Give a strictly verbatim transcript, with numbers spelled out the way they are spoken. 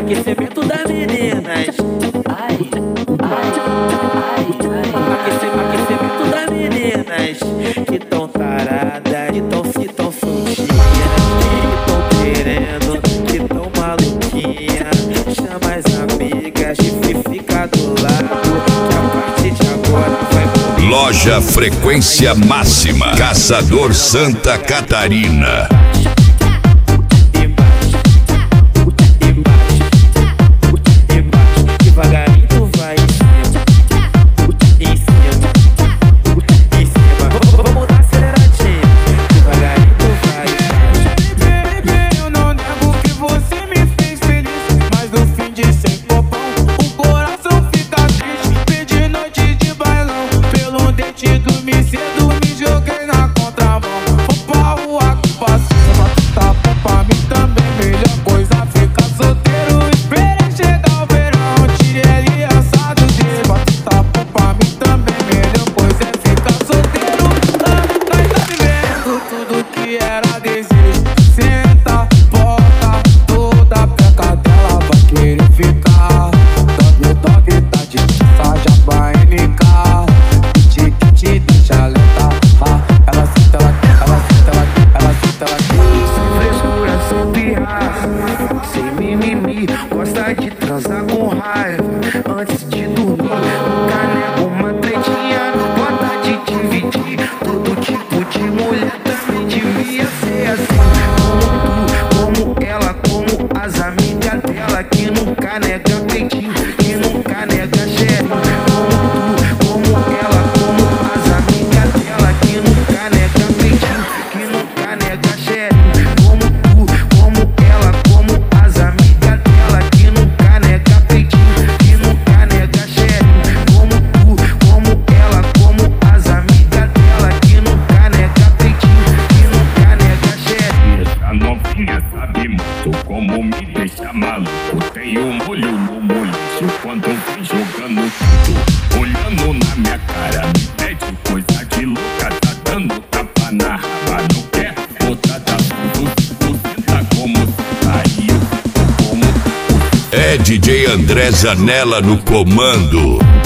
aquecimento das meninas. Ai, ai, ai, ai. Aquecimento, aquecimento das meninas que tão taradas, que tão se tão soltinhas, que tão querendo, que tão maluquinha. Chama as amigas e fica do lado, que a partir de agora vai. Loja Frequência Máxima, Caçador, Santa Catarina. Gosta de transar com raiva antes de dormir. Nunca nega uma tretinha, gosta de dividir. Todo tipo de mulher também devia ser assim. Como tu, como ela, como as amigas dela, que nunca nega peitinho, que nunca nega xerinho. Como tu, como ela, como as amigas dela, que nunca nega peitinho, que nunca nega xerinho. Como tu, como ela, como as amigas dela, que nunca nega peitinho, que nunca nega xerinho. Como tu, como ela, como as amigas dela, que nunca nega peitinho, que nunca nega xerinho. Essa novinha sabe muito como me deixa maluco. Tem um molho no molejo quando vem jogando tudo. Olhando na minha cara, me pede coisa de louca. Tá dando tapa na raba, não quer botar da fundo. Você tá como saiu, como É D J André Zanella no comando.